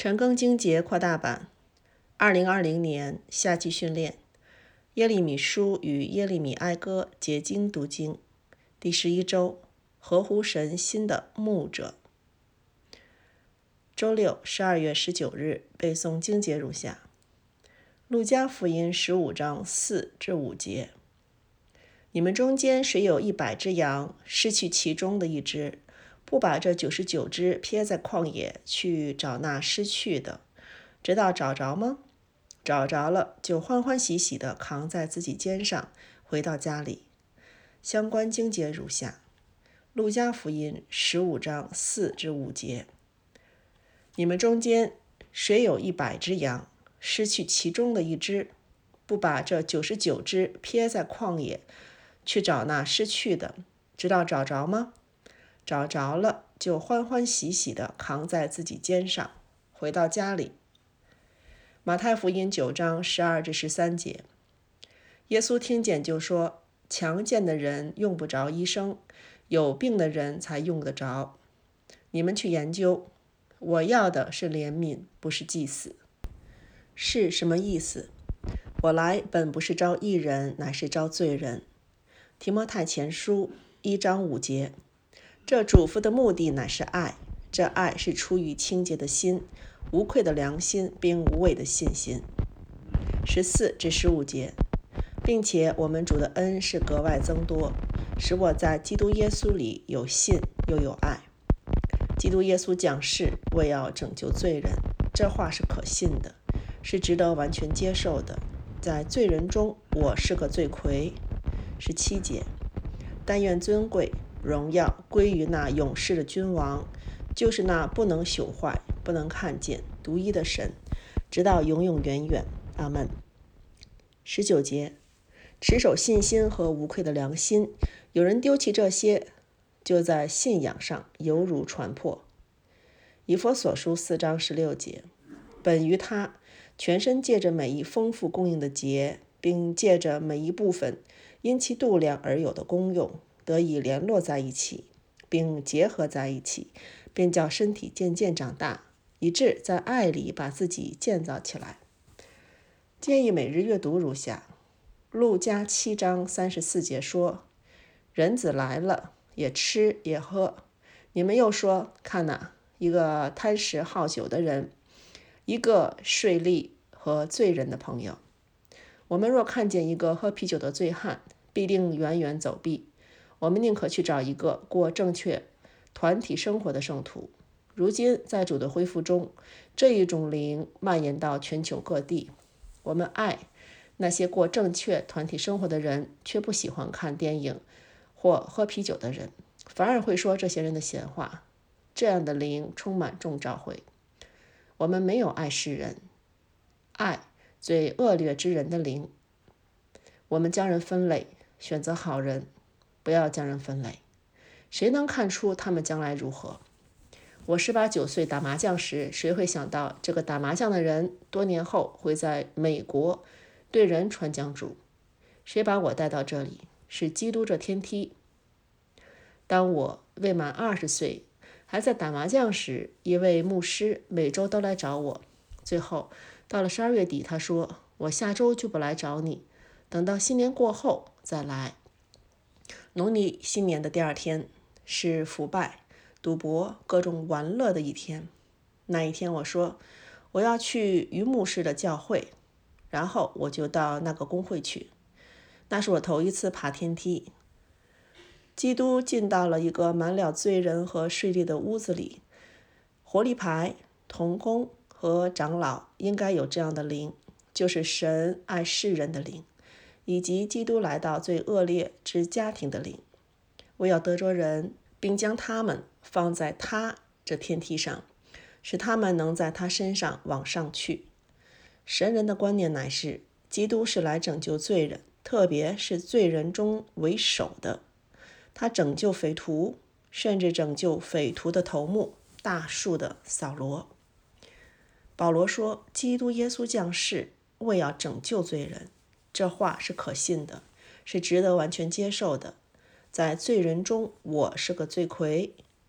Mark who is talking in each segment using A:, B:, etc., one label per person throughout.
A: 陈庚经节扩大版2020年夏季训练耶利米书与耶利米哀歌解经读经第11周合乎神心的牧者。周六12月19日背诵经节如下：路加福音15章4至5节。你们中间谁有100只羊，失去其中的一只，不把这99只撇在旷野去找那失去的，直到找着吗？找着了，就欢欢喜喜地扛在自己肩上，回到家里。相关经节如下：路加福音15章4至5节。你们中间谁有100只羊，失去其中的一只，不把这99只撇在旷野去找那失去的，直到找着吗？找着了，就欢欢喜喜地扛在自己肩上，回到家里。马太福音9章12至13节。耶稣听见就说：强健的人用不着医生，有病的人才用得着。你们去研究，我要的是怜悯，不是祭司。是什么意思？我来本不是招义人，乃是招罪人。提摩太前书1章5节。这嘱咐的目的乃是爱，这爱是出于清洁的心，无愧的良心，并无伪的信心。14至15节。并且我们主的恩是格外增多，使我在基督耶稣里有信又有爱。基督耶稣降世，为要拯救罪人，这话是可信的，是值得完全接受的。在罪人中，我是个罪魁。17节。但愿尊贵荣耀归于那永世的君王，就是那不能朽坏、不能看见、独一的神，直到永永远远。阿们。19节。持守信心和无愧的良心，有人丢弃这些，就在信仰上犹如船破。以弗所书4章16节。本于他，全身借着每一丰富供应的节，并借着每一部分因其度量而有的功用，得以联络在一起，并结合在一起，便叫身体渐渐长大，以致在爱里把自己建造起来。建议每日阅读如下：路加7章34节说：人子来了，也吃也喝。你们又说，看哪，一个贪食好酒的人，一个税吏和罪人的朋友。我们若看见一个喝啤酒的醉汉，必定远远走避。我们宁可去找一个过正确团体生活的圣徒。如今在主的恢复中，这一种灵蔓延到全球各地。我们爱那些过正确团体生活的人，却不喜欢看电影或喝啤酒的人，反而会说这些人的闲话。这样的灵充满众召会。我们没有爱世人，爱最恶劣之人的灵。我们将人分类，选择好人，不要将人分类。谁能看出他们将来如何？我18、19岁打麻将时，谁会想到这个打麻将的人多年后会在美国对人传讲主？谁把我带到这里？是基督这天梯。当我未满20岁还在打麻将时，一位牧师每周都来找我。最后到了12月底，他说：我下周就不来找你，等到新年过后再来。农历新年的第2天是腐败、赌博、各种玩乐的一天。那一天我说我要去于牧师的教会，然后我就到那个公会去。那是我头一次爬天梯。基督进到了一个满了罪人和税吏的屋子里。活力牌、同工和长老应该有这样的灵，就是神爱世人的灵，以及基督来到最恶劣之家庭的灵。我要得着人，并将他们放在他这天梯上，使他们能在他身上往上去。神人的观念乃是，基督是来拯救罪人，特别是罪人中为首的。他拯救匪徒，甚至拯救匪徒的头目，大树的扫罗。保罗说，基督耶稣降世，为要拯救罪人，这话是可信的，是值得完全接受的。在罪人中，我是个罪魁。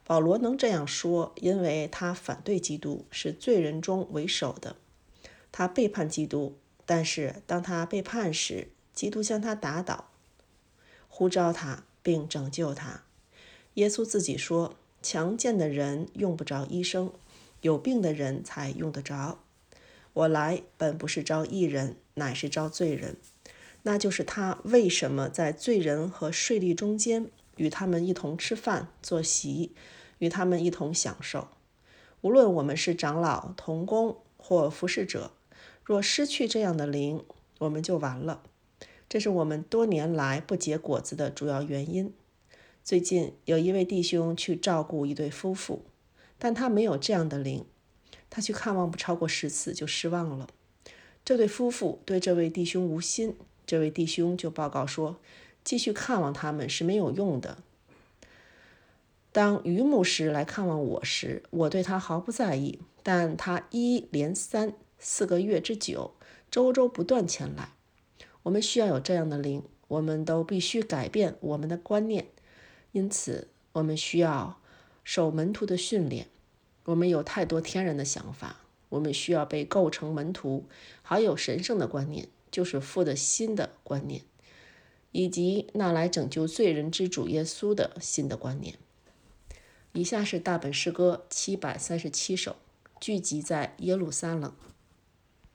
A: 保罗能这样说，因为他反对基督，是罪人中为首的。他背叛基督，但是当他背叛时，基督将他打倒，呼召他并拯救他。耶稣自己说，强健的人用不着医生，有病的人才用得着。我来本不是招义人，乃是招罪人。那就是他为什么在罪人和税吏中间，与他们一同吃饭坐席，与他们一同享受。无论我们是长老、同工或服侍者，若失去这样的灵，我们就完了。这是我们多年来不结果子的主要原因。最近有一位弟兄去照顾一对夫妇，但他没有这样的灵。他去看望不超过10次就失望了。这对夫妇对这位弟兄无心，这位弟兄就报告说，继续看望他们是没有用的。当于牧师来看望我时，我对他毫不在意，但他一连3、4个月之久，周周不断前来。我们需要有这样的灵，我们都必须改变我们的观念。因此，我们需要受门徒的训练。我们有太多天然的想法，我们需要被构成门徒，还有神圣的观念，就是父的新的观念，以及那来拯救罪人之主耶稣的新的观念。以下是大本诗歌737首，聚集在耶路撒冷。